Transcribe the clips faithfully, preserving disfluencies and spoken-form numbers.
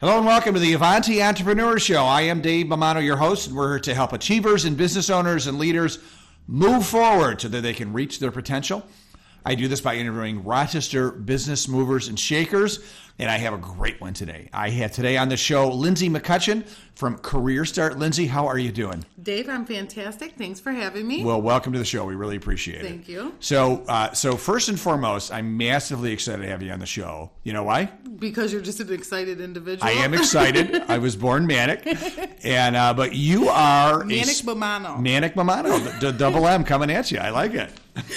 Hello and welcome to the Avanti Entrepreneur Show. I am Dave Mamano, your host, and we're here to help achievers and business owners and leaders move forward so that they can reach their potential. I do this by interviewing Rochester business movers and shakers, and I have a great one today. I have today on the show Lindsay McCutcheon from Career Start. Lindsay, how are you doing? Dave, I'm fantastic. Thanks for having me. Well, welcome to the show. We really appreciate it. Thank you. So, uh, so first and foremost, I'm massively excited to have you on the show. You know why? Because you're just an excited individual. I am excited. I was born manic, and uh, but you are Manic a, Mamano. Manic Mamano, the, the double M coming at you. I like it.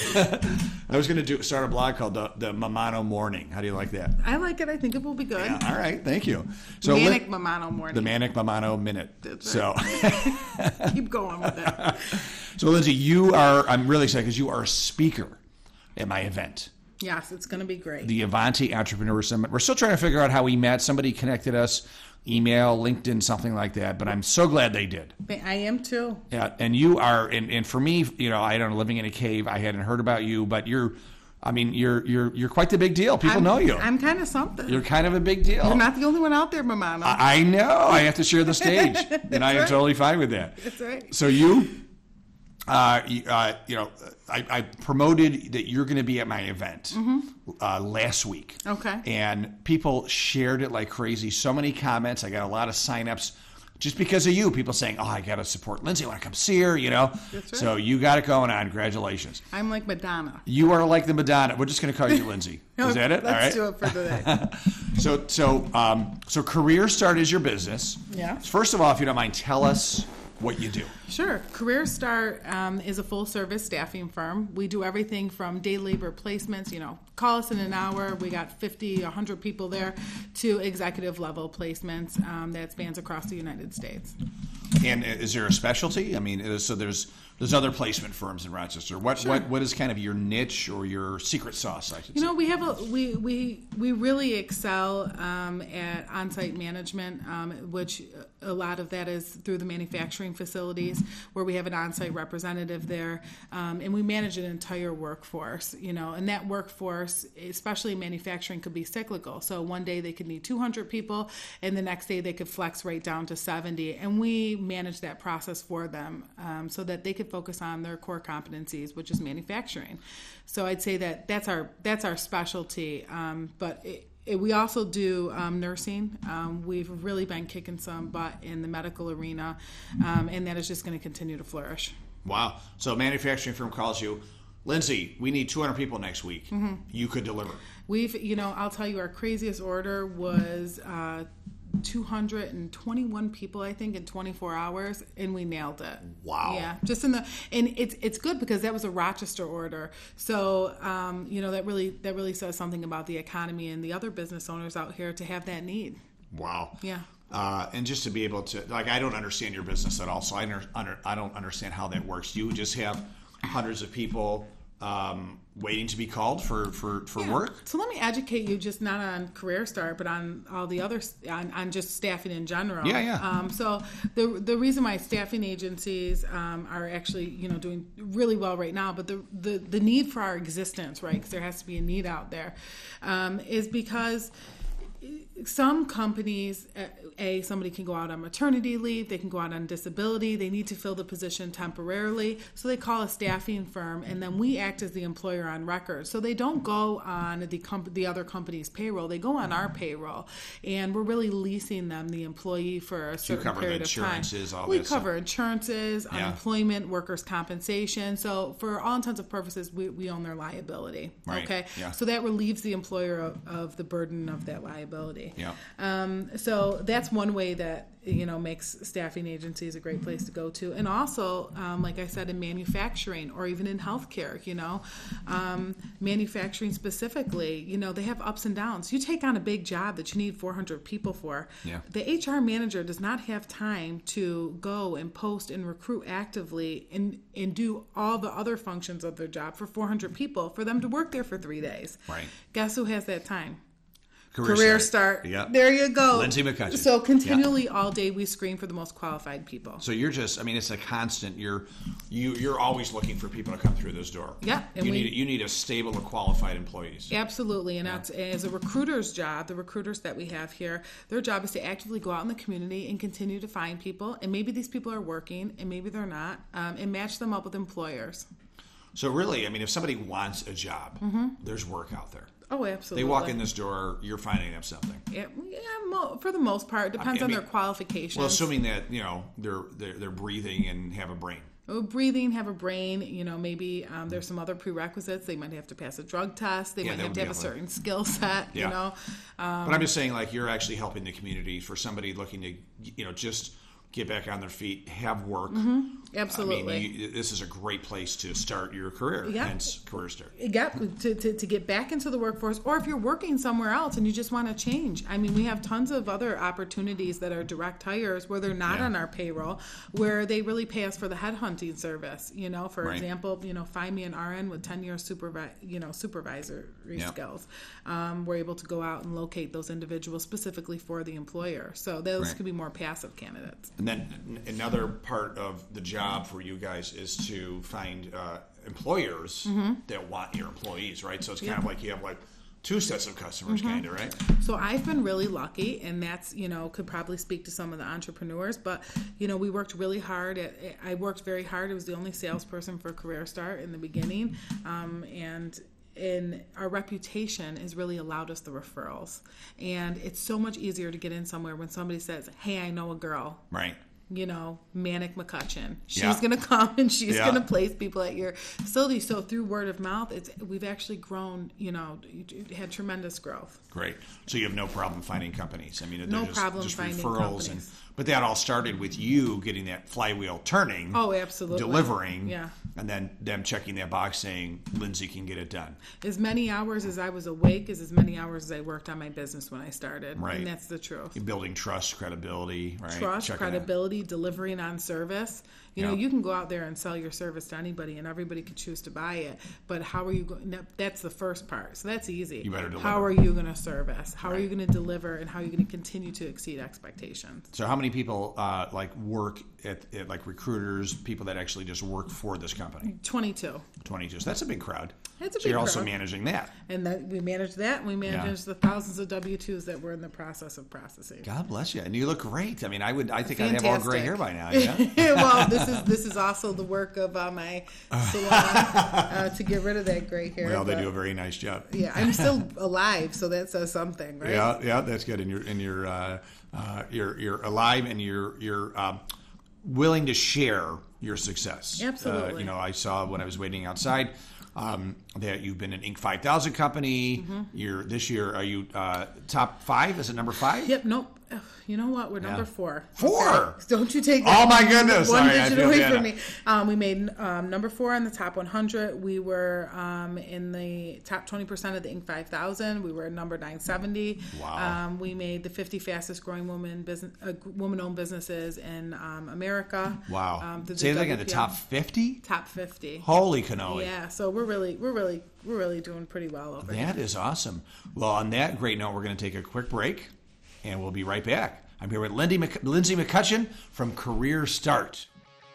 I was going to do start a blog called the, the Mamano Morning. How do you like that? I like it. I think it will be good. Yeah, all right, thank you. So Manic Lin- Mamano Morning. The Manic Mamano Minute. That's so right. Keep going with that. So Lindsay, you are. I'm really excited because you are a speaker at my event. Yes, it's going to be great. The Avanti Entrepreneur Summit. We're still trying to figure out how we met. Somebody connected us, email, LinkedIn, something like that. But I'm so glad they did. I am too. Yeah, and you are, and, and for me, you know, I don't know, living in a cave. I hadn't heard about you, but you're, I mean, you're you're you're quite the big deal. People I'm, know you. I'm kind of something. You're kind of a big deal. You're not the only one out there, Mamano. I, I know. I have to share the stage, and I am right. totally fine with that. That's right. So you. Uh, you, uh, you know, I, I promoted that you're going to be at my event mm-hmm. uh, last week. Okay. And people shared it like crazy. So many comments. I got a lot of signups just because of you. People saying, "Oh, I got to support Lindsay. I want to come see her." You know. That's right. So you got it going on. Congratulations. I'm like Madonna. You are like the Madonna. We're just going to call you Lindsay. Is that it? Let's All right. do it for today. so so um, so Career Start is your business. Yeah. First of all, if you don't mind, tell us what you do. Sure. Career Start um, is a full-service staffing firm. We do everything from day labor placements, you know, call us in an hour. We got fifty, one hundred people there, to executive level placements um, that spans across the United States. And is there a specialty? I mean, is, so there's there's other placement firms in Rochester. What Sure. what what is kind of your niche or your secret sauce? I should You say. know, we have a we we we really excel um, at on-site management, um, which a lot of that is through the manufacturing facilities, where we have an on-site representative there, um, and we manage an entire workforce. You know, and that workforce, especially in manufacturing, could be cyclical. So one day they could need two hundred people, and the next day they could flex right down to seventy, and we manage that process for them um, so that they could focus on their core competencies, which is manufacturing. So I'd say that that's our that's our specialty. Um, but it, it, we also do um, nursing. Um, we've really been kicking some butt in the medical arena, um, and that is just going to continue to flourish. Wow. So a manufacturing firm calls you, Lindsay, we need two hundred people next week. Mm-hmm. You could deliver. We've, you know, I'll tell you, our craziest order was uh, two hundred twenty-one people, I think, in twenty-four hours, and we nailed it. Wow. Yeah, just in the, and it's it's good because that was a Rochester order, so um, you know that really that really says something about the economy and the other business owners out here to have that need. Wow. Yeah. Uh, and just to be able to, like, I don't understand your business at all, so I, under, under, I don't understand how that works. You just have hundreds of people um, waiting to be called for, for, for yeah. work? So let me educate you, just not on Career Start, but on all the other, on, on just staffing in general. Yeah, yeah. Um, so the the reason why staffing agencies um, are actually, you know, doing really well right now, but the, the, the need for our existence, right, because there has to be a need out there, um, is because some companies, A, somebody can go out on maternity leave, they can go out on disability, they need to fill the position temporarily, so they call a staffing firm, and then we act as the employer on record. So they don't go on the comp- the other company's payroll, they go on our payroll, and we're really leasing them the employee for a certain cover period the of time. insurances, all we this cover stuff. insurances, Yeah. unemployment, workers' compensation, so for all intents and purposes, we, we own their liability. Right. Okay, Yeah. so that relieves the employer of, of the burden of that liability. Yeah. Um, so that's one way that, you know, makes staffing agencies a great place to go to. And also, um, like I said, in manufacturing or even in healthcare, you know, um, manufacturing specifically, you know, they have ups and downs. You take on a big job that you need four hundred people for. Yeah. The H R manager does not have time to go and post and recruit actively and, and do all the other functions of their job for four hundred people for them to work there for three days. Right. Guess who has that time? Career, Career Start. Start. Yep. There you go. Lindsay McCutcheon. So continually all day we screen for the most qualified people. So you're just, I mean, it's a constant. You're you you're always looking for people to come through this door. Yeah. And you we, need you need a stable and qualified employees. Absolutely. And that's as a recruiter's job, the recruiters that we have here, their job is to actively go out in the community and continue to find people. And maybe these people are working and maybe they're not, um, and match them up with employers. So really, I mean, if somebody wants a job, mm-hmm. there's work out there. Oh, absolutely. They walk in this door, you're finding them something. Yeah, yeah mo- for the most part. It depends I mean, on their qualifications. Well, assuming that, you know, they're, they're, they're breathing and have a brain. Oh, breathing, have a brain, you know, maybe um, there's some other prerequisites. They might have to pass a drug test. They yeah, might have to have a certain skill set, yeah. you know. Um, but I'm just saying, like, you're actually helping the community for somebody looking to, you know, just get back on their feet, have work. Mm-hmm. Absolutely. I mean, you, this is a great place to start your career, yeah. hence Career Start. Yeah, to, to, to get back into the workforce, or if you're working somewhere else and you just want to change. I mean, we have tons of other opportunities that are direct hires where they're not yeah. on our payroll, where they really pay us for the headhunting service. You know, for right. example, you know, find me an R N with ten years supervi- you know, supervisory yeah. skills. Um, we're able to go out and locate those individuals specifically for the employer. So those right. could be more passive candidates. And then another part of the job for you guys is to find uh, employers mm-hmm. that want your employees, right? So it's kind yeah. of like you have like two sets of customers, mm-hmm. kind of, right? So I've been really lucky, and that's, you know, could probably speak to some of the entrepreneurs, but, you know, we worked really hard. At, I worked very hard. I was the only salesperson for Career Start in the beginning, um, and and our reputation has really allowed us the referrals. And it's so much easier to get in somewhere when somebody says, hey, I know a girl. Right. You know, Manic McCutcheon. She's yeah. going to come and she's yeah. going to place people at your facility. So through word of mouth, it's we've actually grown, you know, had tremendous growth. Great. So you have no problem finding companies. I mean, no just, problem just finding referrals companies. And, but that all started with you getting that flywheel turning. Oh, absolutely. Delivering. Yeah. And then them checking that box saying, Lindsay can get it done. As many hours as I was awake is as many hours as I worked on my business when I started. Right. And that's the truth. You're building trust, credibility, right? Trust, checking credibility, it. delivering on service. You know, yeah. you can go out there and sell your service to anybody and everybody can choose to buy it. But how are you going? That's the first part. So that's easy. You better deliver. How are you going to service? How right. are you going to deliver? And how are you going to continue to exceed expectations? So how many people uh, like work at, at like recruiters, people that actually just work for this company? twenty-two. twenty-two. So that's a big crowd. That's a so big you're crowd. also managing that. And that we manage that. And we manage yeah. the thousands of W two's that we're in the process of processing. God bless you. And you look great. I mean, I would. I think Fantastic. I'd have all gray hair by now. Yeah. Well, this is this is also the work of uh, my salon uh, to get rid of that gray hair. Well, they do a very nice job. Yeah, I'm still alive, so that says something, right? Yeah, yeah, that's good. And you're and you're uh, uh, you're you're alive, and you're you're um, willing to share your success. Absolutely. Uh, you know, I saw when I was waiting outside. Um, that you've been an Inc five thousand company. Mm-hmm. You're this year. Are you uh, top five? Is it number five? Yep. Nope. You know what? We're yeah. number four. Four. Okay. Don't you take oh my goodness one Sorry, digit away from me. Um, we made um, number four in the top one hundred. We were um, in the top twenty percent of the Inc five thousand. We were number nine seventy. Wow. Um, we made the fifty fastest growing woman business, uh, woman-owned businesses in um, America. Wow. Um, the, Say the that again. The top fifty. Top fifty. Holy cannoli. Yeah. So we're really, we're really, we're really doing pretty well over here. That is awesome. Well, on that great note, we're going to take a quick break, and we'll be right back. I'm here with Lindsay, Mc- Lindsay McCutcheon from Career Start.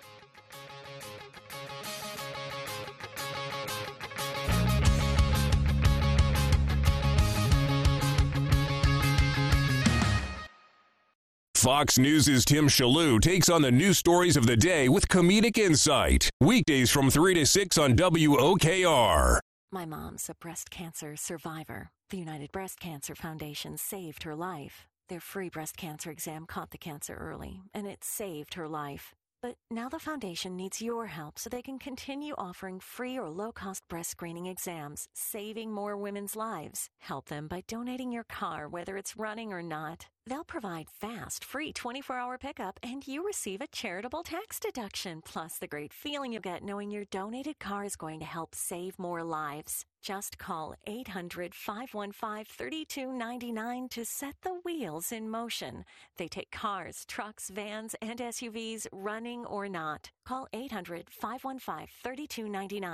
Fox News' Tim Shalhoub takes on the news stories of the day with comedic insight. Weekdays from three to six on W O K R. My mom's a breast cancer survivor. The United Breast Cancer Foundation saved her life. Their free breast cancer exam caught the cancer early, and it saved her life. But now the foundation needs your help so they can continue offering free or low-cost breast screening exams, saving more women's lives. Help them by donating your car, whether it's running or not. They'll provide fast, free twenty-four hour pickup, and you receive a charitable tax deduction, plus the great feeling you get knowing your donated car is going to help save more lives. Just call eight hundred, five one five, three two nine nine to set the wheels in motion. They take cars, trucks, vans, and S U Vs, running or not. Call eight hundred, five one five, three two nine nine.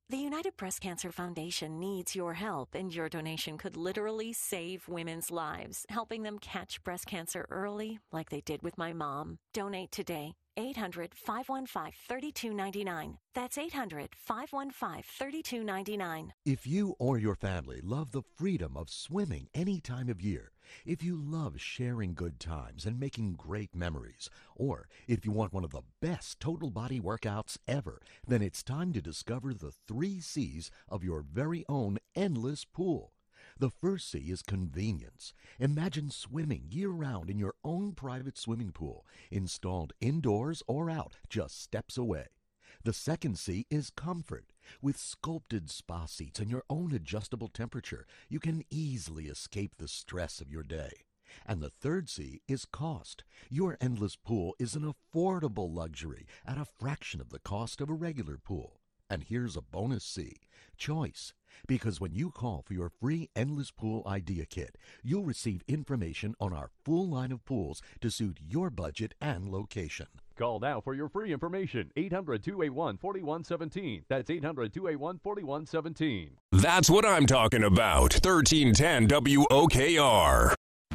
The United Breast Cancer Foundation needs your help, and your donation could literally save women's lives, helping them catch breast cancer early, like they did with my mom. Donate today. eight hundred, five one five, three two nine nine. That's eight hundred, five one five, three two nine nine. If you or your family love the freedom of swimming any time of year, if you love sharing good times and making great memories, or if you want one of the best total body workouts ever, then it's time to discover the three C's of your very own endless pool. The first C is convenience. Imagine swimming year-round in your own private swimming pool, installed indoors or out, just steps away. The second C is comfort. With sculpted spa seats and your own adjustable temperature, you can easily escape the stress of your day. And the third C is cost. Your endless pool is an affordable luxury at a fraction of the cost of a regular pool. And here's a bonus C, choice. Because when you call for your free Endless Pool Idea Kit, you'll receive information on our full line of pools to suit your budget and location. Call now for your free information. eight hundred, two eight one, four one one seven. That's eight hundred, two eight one, four one one seven. That's what I'm talking about. thirteen ten W O K R.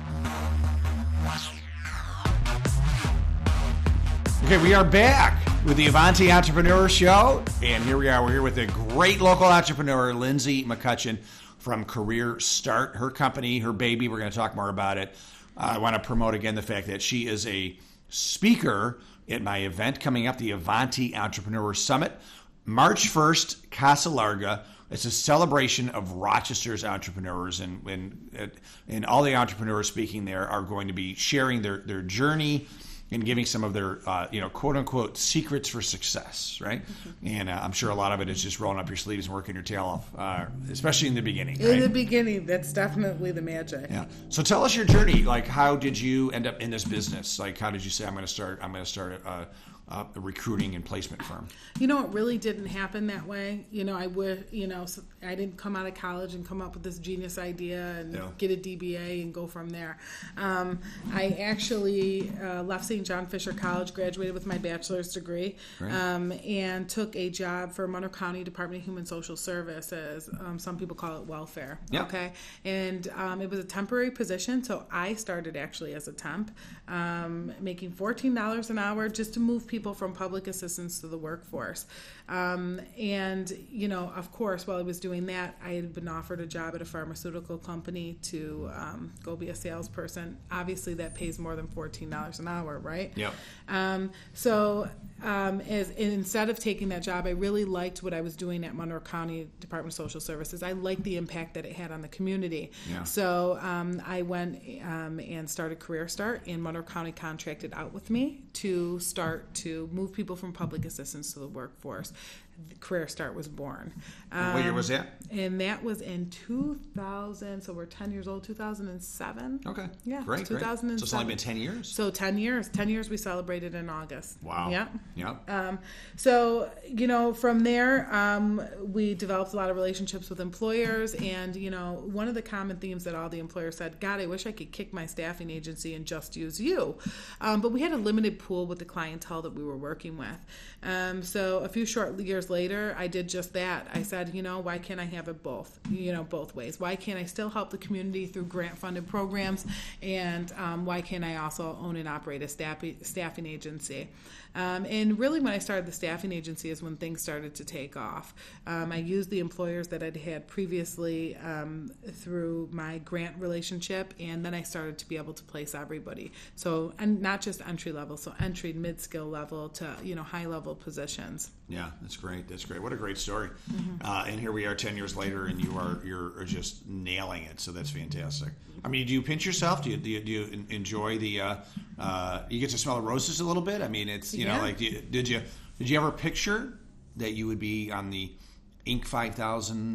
Okay, we are back with the Avanti Entrepreneur Show, and here we are. We're here with a great local entrepreneur, Lindsay McCutcheon from Career Start. Her company, her baby, we're going to talk more about it. Uh, I want to promote again the fact that she is a speaker at my event coming up, the Avanti Entrepreneur Summit, March first, Casa Larga. It's a celebration of Rochester's entrepreneurs, and, and, and all the entrepreneurs speaking there are going to be sharing their, their journey and giving some of their, uh, you know, quote unquote secrets for success, right? Mm-hmm. And uh, I'm sure a lot of it is just rolling up your sleeves and working your tail off, uh, especially in the beginning. In right? the beginning, that's definitely the magic. Yeah. So tell us your journey. Like, how did you end up in this business? Like, how did you say, I'm going to start? I'm going to start a, a, a recruiting and placement firm. You know, it really didn't happen that way. You know, I would, you know, so I didn't come out of college and come up with this genius idea and yeah. get a D B A and go from there. Um, I actually uh, left Saint John Fisher College, graduated with my bachelor's degree, um, and took a job for Monroe County Department of Human Social Services. Um, some people call it welfare. Yep. Okay. And um, it was a temporary position, so I started actually as a temp, um, making fourteen dollars an hour just to move people from public assistance to the workforce. Um, and, you know, of course, while I was doing that, I had been offered a job at a pharmaceutical company to um, go be a salesperson. Obviously, that pays more than fourteen dollars an hour, right? Yep. Um, so um, as, instead of taking that job, I really liked what I was doing at Monroe County Department of Social Services. I liked the impact that it had on the community. Yeah. So um, I went um, and started Career Start, and Monroe County contracted out with me to start to move people from public assistance to the workforce. Career Start was born. Um, what year was that? And that was in two thousand, so we're ten years old, two thousand seven. Okay. Yeah. Great, two thousand seven. great. So it's only been ten years? So ten years. ten years we celebrated in August. Wow. Yeah. Yeah. Um, so, you know, from there, um, we developed a lot of relationships with employers. And, you know, one of the common themes that all the employers said, God, I wish I could kick my staffing agency and just use you. Um, but we had a limited pool with the clientele that we were working with. Um, so a few short years later, I did just that. I said, you know, why can't I have it both, you know, both ways? Why can't I still help the community through grant-funded programs? And um, why can't I also own and operate a staff, staffing agency? Um, and really when I started the staffing agency is when things started to take off. Um, I used the employers that I'd had previously um, through my grant relationship, and then I started to be able to place everybody. So, and not just entry level, so entry, mid-skill level to, you know, high-level positions. Yeah, that's great. That's great. What a great story. Mm-hmm. Uh, and here we are ten years later, and you are you're just nailing it. So that's fantastic. I mean, do you pinch yourself? Do you do you, do you enjoy the? Uh, uh, you get to smell the roses a little bit. I mean, it's you yeah. know like did you, did you did you ever picture that you would be on the Inc five thousand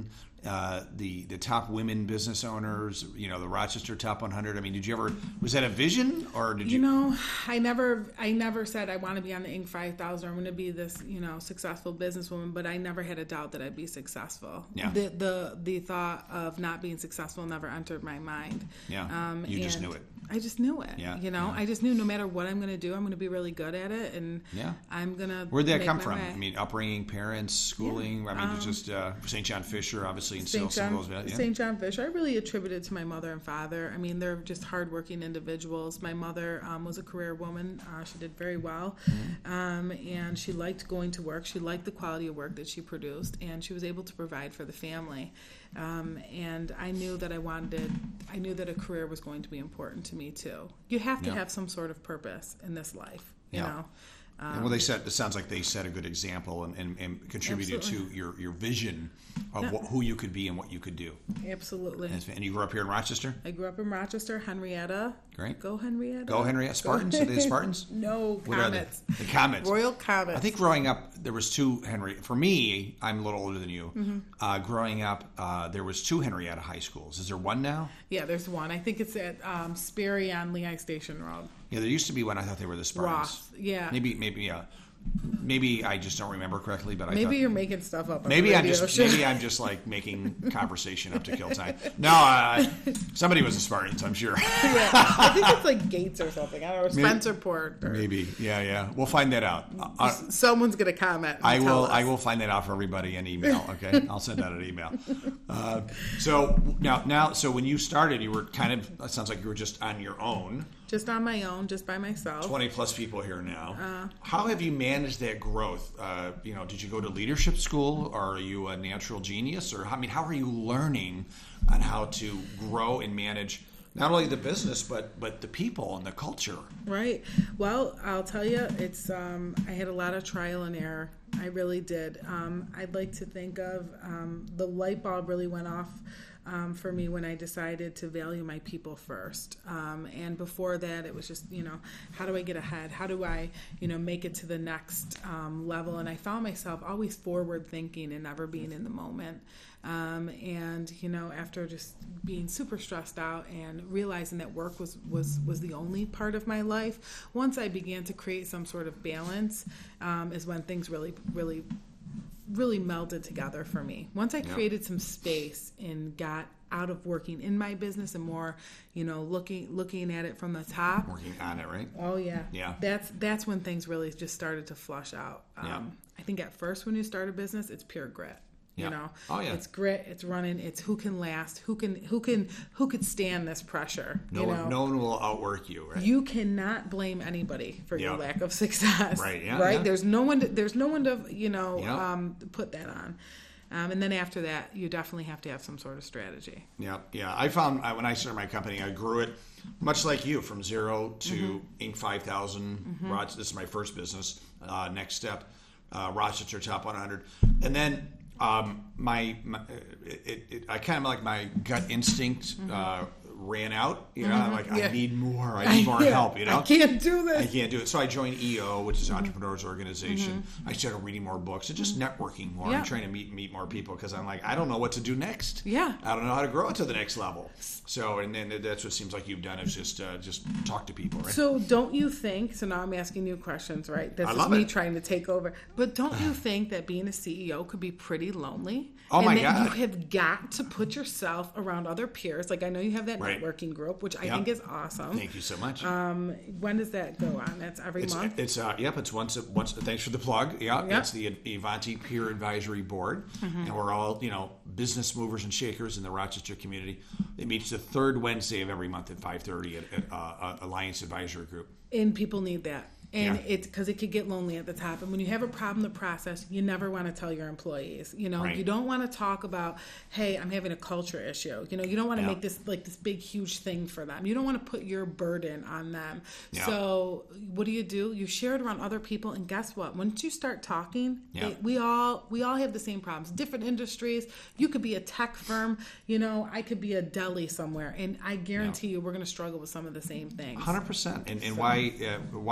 uh, the the top women business owners, you know, the Rochester Top one hundred. I mean, did you ever, was that a vision, or did you? You know, I never, I never said I want to be on the Inc five thousand, or I'm going to be this, you know, successful businesswoman, but I never had a doubt that I'd be successful. Yeah. The the, the thought of not being successful never entered my mind. Yeah. Um, you just and knew it. I just knew it. Yeah, You know, yeah. I just knew no matter what I'm going to do, I'm going to be really good at it, and Yeah. I'm going to. Where'd that make come my from? way. I mean, upbringing, parents, schooling. Yeah. I mean, Um, it's just uh, Saint John Fisher, obviously, instilled Saint some John, of those. Yeah. Saint John Fisher. I really attributed to my mother and father. I mean, they're just hardworking individuals. My mother um, was a career woman. Uh, she did very well, Mm-hmm. um, and she liked going to work. She liked the quality of work that she produced, and she was able to provide for the family. Um, and I knew that I wanted. I knew that a career was going to be important to me too. You have to Yeah. have some sort of purpose in this life. You Yeah. know. And well, they set. It sounds like they set a good example and, and, and contributed Absolutely. to your, your vision of Yeah. what, who you could be and what you could do. Absolutely. And, and you grew up here in Rochester. I grew up in Rochester, Henrietta. Great. Go Henrietta. Go Henrietta. Spartans? Are they Spartans? No, What are they? Comets. The Comets. Royal Comets. I think growing up, there was two Henry. For me, I'm a little older than you. Mm-hmm. Uh, growing up, uh, there was two Henrietta high schools. Is there one now? Yeah, there's one. I think it's at um, Sperry on Lehigh Station Road. Yeah, there used to be one. I thought they were the Spartans. Roth, yeah. Maybe, maybe, yeah. Maybe I just don't remember correctly, but I Maybe thought, you're making stuff up. On Maybe the I'm radio just show. maybe I'm just like making conversation up to kill time. No, uh, somebody was a Spartans, I'm sure. Yeah, I think it's like Gates or something. I don't know, Maybe- Spencerport. Or Maybe, yeah, yeah. We'll find that out. Uh, someone's gonna comment. And I tell will. us. I will find that out for everybody in email. Okay, I'll send out an email. Uh, so now, now, so when you started, you were kind of. It sounds like you were just on your own. Just on my own, just by myself. Twenty plus people here now. Uh, How have you managed that growth? Uh, you know, did you go to leadership school, or are you a natural genius, or I mean, how are you learning on how to grow and manage not only the business but but the people and the culture? Right. Well, I'll tell you, it's. Um, I had a lot of trial and error. I really did. Um, I'd like to think of um, the light bulb really went off um, for me when I decided to value my people first. Um, and before that, it was just, you know, how do I get ahead? How do I, you know, make it to the next um, level? And I found myself always forward thinking and never being in the moment. Um, and, you know, after just being super stressed out and realizing that work was, was, was the only part of my life, once I began to create some sort of balance, um, is when things really, really, really melded together for me. Once I created some space and got out of working in my business and more, you know, looking looking at it from the top. Working on it, right? Oh yeah, Yeah. That's that's when things really just started to flush out. Um, Yeah. I think at first when you start a business, it's pure grit. Yeah. You know, Oh, yeah. it's grit, it's running, it's who can last, who can who can who could stand this pressure. No you one, know? no one will outwork you, right? You cannot blame anybody for your Yeah. lack of success. Right, yeah, Right. yeah. There's no one. To, there's no one to you know Yeah. um, put that on. Um, and then after that, you definitely have to have some sort of strategy. Yeah, yeah. I found I, when I started my company, I grew it much like you, from zero to Mm-hmm. Inc five thousand. Mm-hmm. Roch- this is my first business. Uh, next step, uh, Rochester Top one hundred, and then um, my, my it, it, I kind of like my gut instinct uh, ran out. You know, I'm like Yeah. I need more. I need more Yeah, help. You know, I can't do this. I can't do it. So I joined E O, which Mm-hmm. is Entrepreneurs Organization. I started reading more books and just networking more Yeah. and trying to meet meet more people because I'm like, I don't know what to do next. Yeah. I don't know how to grow it to the next level. So, and then that's what seems like you've done is just uh, just talk to people, right? So don't you think, so now I'm asking you questions, right? This I is love me it. trying to take over. But don't you think that being a C E O could be pretty lonely? Oh, and my that God. you have got to put yourself around other peers. Like I know you have that Right. networking group, which I Yep. think is awesome. Thank you so much. Um, when does that go on? That's every It's month? it's uh yep it's once a, once thanks for the plug yeah Yep. it's the Ivanti Peer Advisory Board Mm-hmm. and we're all you know business movers and shakers in the Rochester community. It meets the third Wednesday of every month at five thirty at, at uh, Alliance Advisory Group. And people need that. And Yeah. it's because it could get lonely at the top. And when you have a problem to process, you never want to tell your employees. You know, Right. you don't want to talk about, hey, I'm having a culture issue. You know, you don't want to Yeah. make this like this big, huge thing for them. You don't want to put your burden on them. Yeah. So what do you do? You share it around other people, and guess what? Once you start talking, Yeah. it, we all we all have the same problems. Different industries. You could be a tech firm. You know, I could be a deli somewhere, and I guarantee you, we're going to struggle with some of the same things. one hundred percent. And, and why uh, why have to go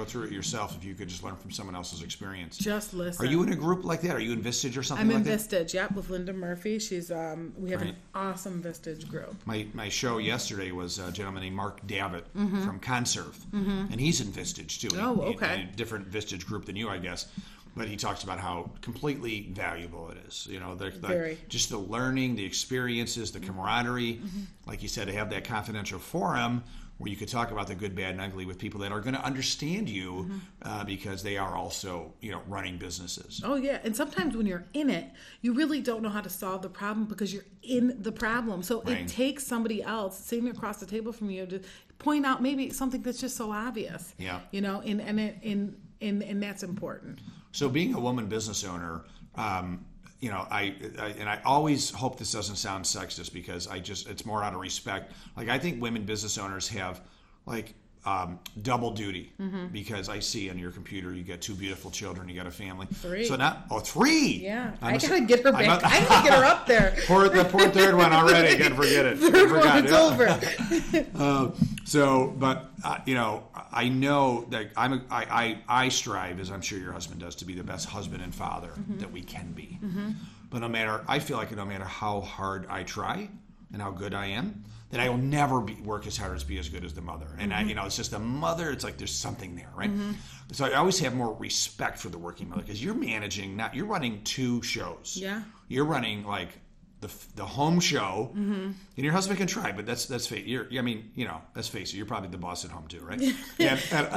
through it yourself if you could just learn from someone else's experience. Just listen. Are you in a group like that? Are you in Vistage or something I'm like in that? Vistage, yep, with Linda Murphy. She's um, we have Right. an awesome Vistage group. My my show yesterday was a gentleman named Mark Davitt Mm-hmm. from Conserve, mm-hmm. and he's in Vistage too. Oh, He- okay. he- a different Vistage group than you, I guess. But he talks about how completely valuable it is. You know, the, the, Very. just the learning, the experiences, the camaraderie. Mm-hmm. Like you said, to have that confidential forum where you could talk about the good, bad, and ugly with people that are going to understand you Mm-hmm. uh, because they are also, you know, running businesses. Oh yeah, and sometimes when you're in it, you really don't know how to solve the problem because you're in the problem. So Right. it takes somebody else sitting across the table from you to point out maybe something that's just so obvious. Yeah. You know, and and it, and and and that's important. So being a woman business owner, um, you know, I, I and I always hope this doesn't sound sexist because I just it's more out of respect. Like I think women business owners have like um, double duty because I see on your computer you got two beautiful children, you got a family. Three. So not oh three. Yeah, I'm I a- gotta get her I'm back. a- I gotta get her up there. Poor the poor third one already. Can't forget it. Third Forgot, one, it's yeah. over. Uh, so, but uh, you know, I know that I'm. A, I, I I strive, as I'm sure your husband does, to be the best husband and father Mm-hmm. that we can be. But no matter, I feel like no matter how hard I try and how good I am, that I will never be, work as hard as be as good as the mother. And I, you know, it's just the mother. It's like there's something there, right? So I always have more respect for the working mother because you're managing. Not you're running two shows. Yeah. You're running like the the home show, Mm-hmm. and your husband can try, but that's that's face. You're, I mean, you know, let's face it. You're probably the boss at home too, right? and, and,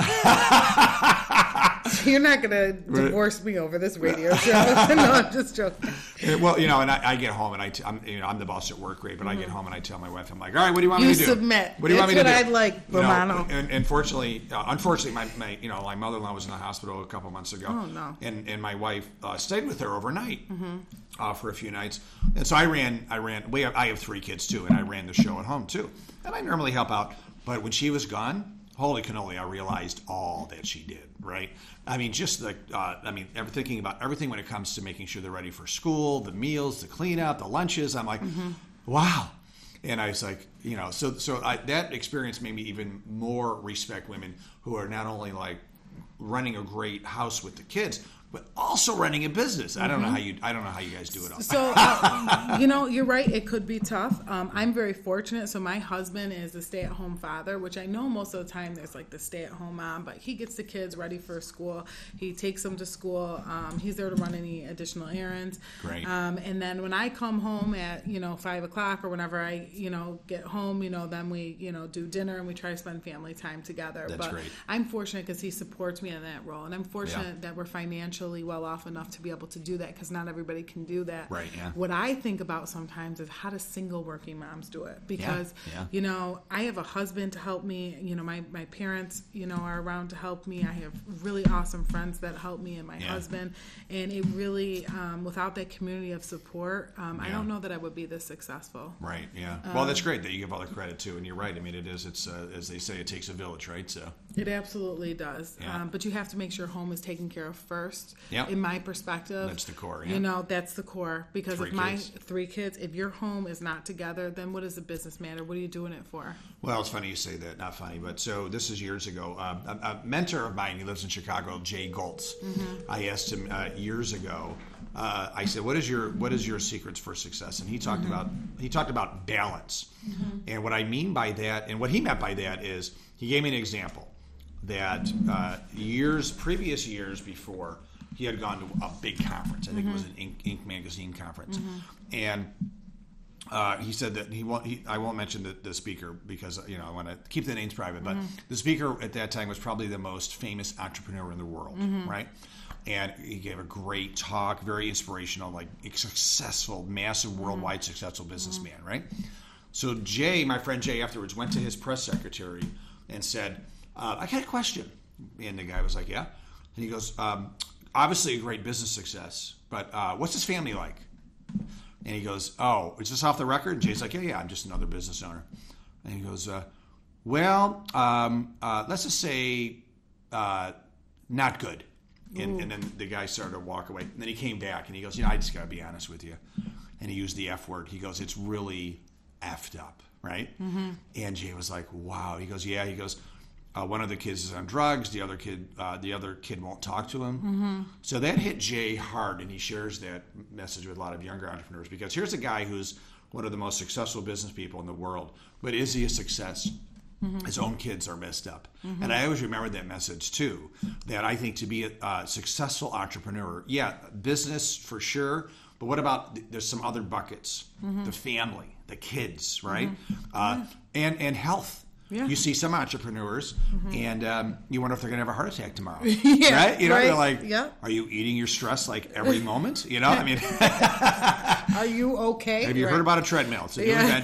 You're not gonna divorce me over this radio show. No, I'm just joking. and, well, you know, and I, I get home and I, t- I'm, you know, I'm the boss at work, great, but I get home and I tell my wife, I'm like, all right, what do you want You me to do? submit. What do you That's want me to what do? I'd like, You know, Romano. and, and fortunately, uh, unfortunately, my, my, you know, my mother-in-law was in the hospital a couple months ago. Oh, no. And and my wife uh, stayed with her overnight uh, for a few nights, and so I ran, I ran. We have, I have three kids too, and I ran the show at home too, and I normally help out, but when she was gone, holy cannoli, I realized all that she did, right? I mean, just like, uh, I mean, ever thinking about everything when it comes to making sure they're ready for school, the meals, the cleanup, the lunches. I'm like, wow. And I was like, you know, so so I, that experience made me even more respect women who are not only like running a great house with the kids, but also running a business. I don't know how you I don't know how you guys do it all. So, uh, you know, you're right. It could be tough. Um, I'm very fortunate. So my husband is a stay-at-home father, which I know most of the time there's like the stay-at-home mom, but he gets the kids ready for school. He takes them to school. Um, he's there to run any additional errands. Great. Um, and then when I come home at, you know, five o'clock or whenever I, you know, get home, you know, then we, you know, do dinner and we try to spend family time together. That's but great. I'm fortunate because he supports me in that role. And I'm fortunate Yeah. that we're financially well off enough to be able to do that because not everybody can do that. Right, yeah. What I think about sometimes is how do single working moms do it? Because, yeah. you know, I have a husband to help me. You know, my, my parents, you know, are around to help me. I have really awesome friends that help me and my Yeah. husband. And it really, um, without that community of support, um, I Yeah. don't know that I would be this successful. Right, yeah. Well, that's great that you give all the credit to, and you're right. I mean, it is, it's, uh, as they say, it takes a village, right? So, It absolutely does. Yeah. Um, but you have to make sure home is taken care of first. Yep. In my perspective. That's the core, yeah. You know, that's the core. Because Three if my kids. three kids, if your home is not together, then what does the business matter? What are you doing it for? well, it's funny you say that. Not funny, but so this is years ago. Uh, a, a mentor of mine, he lives in Chicago, Jay Goltz. I asked him uh, years ago. Uh, I said, "What is your what is your secrets for success?" And he talked about he talked about balance. And what I mean by that, and what he meant by that is, he gave me an example that uh, years, previous years before, he had gone to a big conference. I think it was an Inc, Inc magazine conference, and uh, he said that he won't. He, I won't mention the, the speaker because you know I want to keep the names private. But the speaker at that time was probably the most famous entrepreneur in the world, right? And he gave a great talk, very inspirational, like successful, massive, worldwide successful businessman, right? So Jay, my friend Jay, afterwards went to his press secretary and said, uh, "I got a question." And the guy was like, "Yeah." And he goes, um, "Obviously a great business success, but uh, what's his family like?" And he goes, "Oh, is this off the record?" And Jay's like, "Yeah, yeah, I'm just another business owner." And he goes, uh, "Well, um, uh, let's just say uh, not good." And, and then the guy started to walk away. And then he came back and he goes, "You know, I just got to be honest with you." And he used the F word. He goes, "It's really effed up," right? Mm-hmm. And Jay was like, "Wow." He goes, "Yeah." He goes, Uh, one of the kids is on drugs. The other kid, uh, the other kid won't talk to him. Mm-hmm. So that hit Jay hard, and he shares that message with a lot of younger entrepreneurs. Because here's a guy who's one of the most successful business people in the world, but is he a success? Mm-hmm. His own kids are messed up. Mm-hmm. And I always remember that message too, that I think to be a, a successful entrepreneur, yeah, business for sure, but what about, there's some other buckets, mm-hmm. the family, the kids, right? Mm-hmm. Uh, yeah. and, and health. Yeah. You see some entrepreneurs, mm-hmm. and um, you wonder if they're going to have a heart attack tomorrow, yeah, right? You know, right. They're like, yeah. Are you eating your stress like every moment? You know, I mean, are you okay? Have you right. heard about a treadmill? It's a new yeah. event,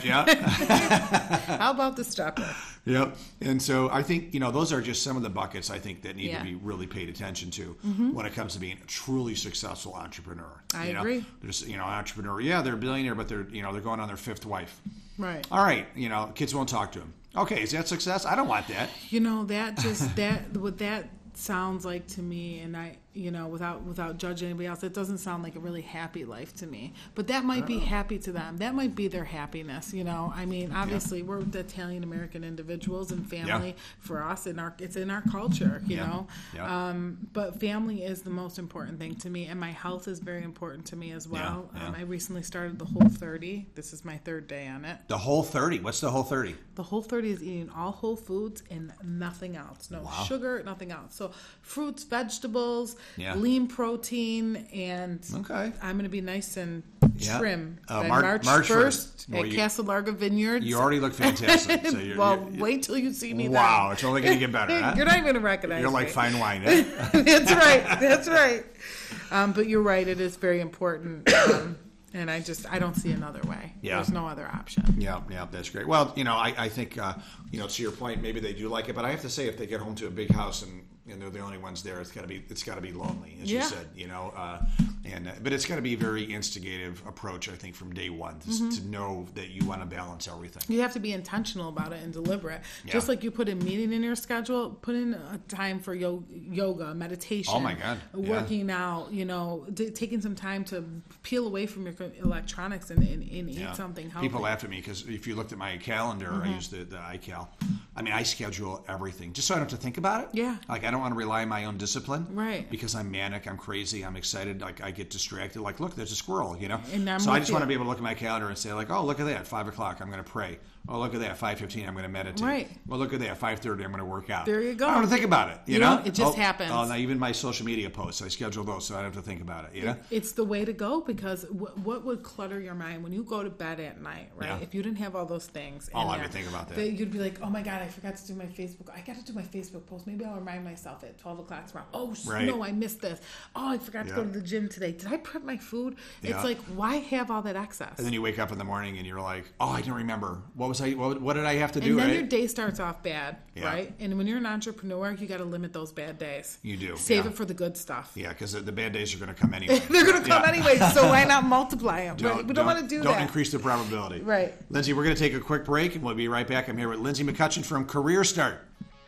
yeah. How about the stepper? Yep. And so I think, you know, those are just some of the buckets I think that need yeah. to be really paid attention to mm-hmm. when it comes to being a truly successful entrepreneur. I you know? agree. There's, you know, an entrepreneur, yeah, they're a billionaire, but they're, you know, they're going on their fifth wife. Right. All right. You know, kids won't talk to them. Okay, is that success? I don't want that. You know, that just, that, what that sounds like to me, and I, you know, without without judging anybody else, it doesn't sound like a really happy life to me. But that might be happy to them. That might be their happiness, you know. I mean, obviously, yeah. we're the Italian-American individuals, and family, yeah. for us, in our, it's in our culture, you yeah. know. Yeah. Um, but family is the most important thing to me, and my health is very important to me as well. Yeah. Yeah. Um, I recently started the Whole thirty. This is my third day on it. The Whole thirty? What's the Whole thirty? The Whole thirty is eating all whole foods and nothing else. No wow. sugar, nothing else. So fruits, vegetables, yeah. lean protein, and okay. I'm going to be nice and yeah. trim uh, by Mar- March, March first well, at you, Castle Largo Vineyards. You already look fantastic. So you're, well, you're, you're, wait till you see me. Wow, then. It's only going to get better. Huh? You're not even going to recognize You're me. like fine wine. Eh? That's right. That's right. Um, but you're right. It is very important. Um, And I just, I don't see another way. Yeah. There's no other option. Yeah, yeah, that's great. Well, you know, I, I think, uh, you know, to your point, maybe they do like it, but I have to say, if they get home to a big house and, and they're the only ones there, it's got to be, it's got to be lonely, as yeah. you said, you know. Uh, and uh, but it's got to be a very instigative approach, I think, from day one, to, mm-hmm. to know that you want to balance everything. You have to be intentional about it and deliberate. Yeah. Just like you put a meeting in your schedule, put in a time for yo- yoga, meditation. Oh my God, working yeah. out. You know, d- taking some time to peel away from your electronics and, and, and eat yeah. something healthy. People laugh at me because if you looked at my calendar, mm-hmm. I use the, the iCal. I mean, I schedule everything just so I don't have to think about it. Yeah. Like, I don't want to rely on my own discipline. Right. Because I'm manic, I'm crazy, I'm excited. Like, I get distracted. Like, look, there's a squirrel, you know? And I'm so I just you. want to be able to look at my calendar and say, like, oh, look at that, five o'clock, I'm going to pray. Oh, look at that, five fifteen, I'm going to meditate. Right. Well, look at that, five thirty, I'm going to work out. There you go. I don't have to think about it, you, you know? know? It just oh, happens. Oh, now even my social media posts, I schedule those so I don't have to think about it, you know? It's the way to go, because w- what would clutter your mind when you go to bed at night, right? Yeah. If you didn't have all those things. Oh, I would think about that. that. You'd be like, oh my God, I forgot to do my Facebook. I got to do my Facebook post. Maybe I'll remind myself at twelve o'clock tomorrow. Oh, right. no, I missed this. Oh, I forgot to yeah. go to the gym today. Did I prep my food? Yeah. It's like, why have all that excess? And then you wake up in the morning and you're like, oh, I didn't remember. What was I? What, what did I have to do? And then right? your day starts off bad, yeah. right? And when you're an entrepreneur, you got to limit those bad days. You do. Save yeah. it for the good stuff. Yeah, because the bad days are going to come anyway. They're going to come yeah. anyway, so why not multiply them? Don't, we don't, don't want to do don't that. Don't increase the probability. Right. Lindsay, we're going to take a quick break, and we'll be right back. I'm here with Lindsay McCutcheon from Career Start.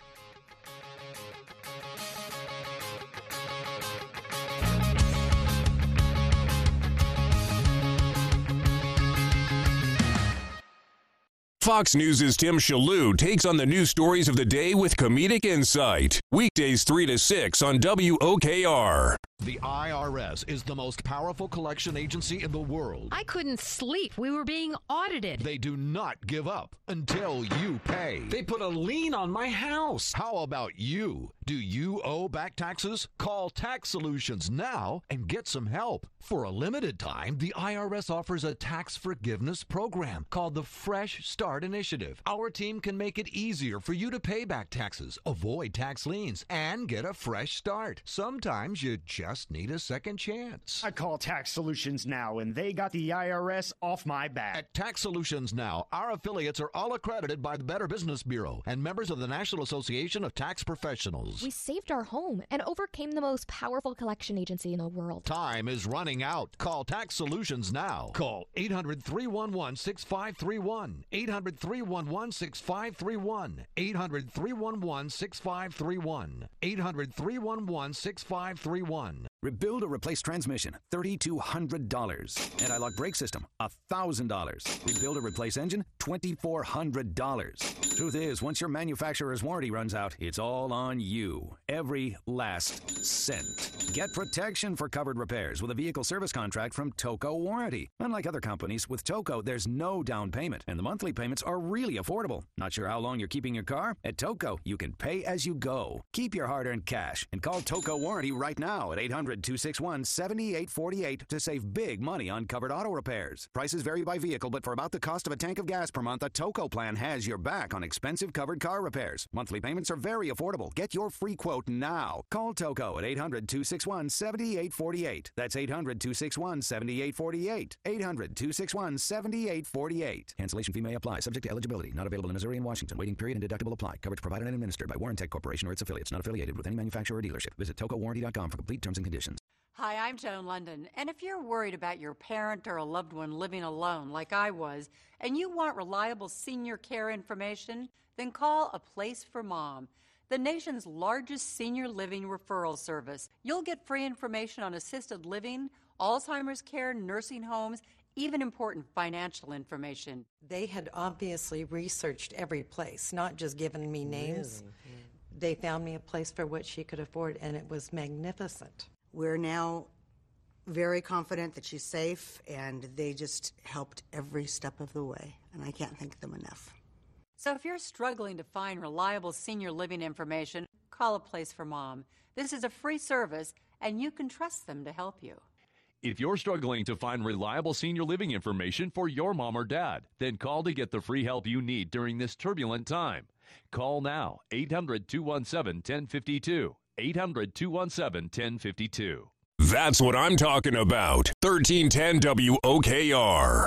Fox News' Tim Shalhoub takes on the news stories of the day with comedic insight. Weekdays three to six on W O K R. The I R S is the most powerful collection agency in the world. I couldn't sleep. We were being audited. They do not give up until you pay. They put a lien on my house. How about you? Do you owe back taxes? Call Tax Solutions now and get some help. For a limited time, the I R S offers a tax forgiveness program called the Fresh Start Initiative. Our team can make it easier for you to pay back taxes, avoid tax liens, and get a fresh start. Sometimes you just need a second chance. I call Tax Solutions now, and they got the I R S off my back. At Tax Solutions Now, our affiliates are all accredited by the Better Business Bureau and members of the National Association of Tax Professionals. We saved our home and overcame the most powerful collection agency in the world. Time is running out. Call Tax Solutions now. Call eight hundred, three one one, six five three one. eight hundred, three one one, six five three one. eight hundred, three one one, six five three one. eight hundred, three one one, six five three one. Rebuild or replace transmission, three thousand two hundred dollars. Anti-lock brake system, one thousand dollars. Rebuild or replace engine, two thousand four hundred dollars. Truth is, once your manufacturer's warranty runs out, it's all on you. Every last cent. Get protection for covered repairs with a vehicle service contract from Toco Warranty. Unlike other companies, with Toco, there's no down payment, and the monthly payments are really affordable. Not sure how long you're keeping your car? At Toco, you can pay as you go. Keep your hard-earned cash and call Toco Warranty right now at eight hundred, two six one, seven eight four eight to save big money on covered auto repairs. Prices vary by vehicle, but for about the cost of a tank of gas per month, a Toco plan has your back on expensive covered car repairs. Monthly payments are very affordable. Get your free quote now. Call Toco at eight hundred, two six one, seven eight four eight. That's eight hundred, two six one, seven eight four eight. eight hundred, two six one, seven eight four eight. Cancellation fee may apply. Subject to eligibility. Not available in Missouri and Washington. Waiting period and deductible apply. Coverage provided and administered by Warrantech Corporation or its affiliates. Not affiliated with any manufacturer or dealership. Visit toco warranty dot com for complete terms and conditions. Hi, I'm Joan London, and if you're worried about your parent or a loved one living alone like I was, and you want reliable senior care information, then call A Place for Mom, the nation's largest senior living referral service. You'll get free information on assisted living, Alzheimer's care, nursing homes, even important financial information. They had obviously researched every place, not just given me names. Really? Yeah. They found me a place for what she could afford, and it was magnificent. We're now very confident that she's safe, and they just helped every step of the way, and I can't thank them enough. So if you're struggling to find reliable senior living information, call A Place for Mom. This is a free service, and you can trust them to help you. If you're struggling to find reliable senior living information for your mom or dad, then call to get the free help you need during this turbulent time. Call now, eight hundred, two one seven, one zero five two. eight hundred, two one seven, one zero five two. That's what I'm talking about. thirteen ten W O K R.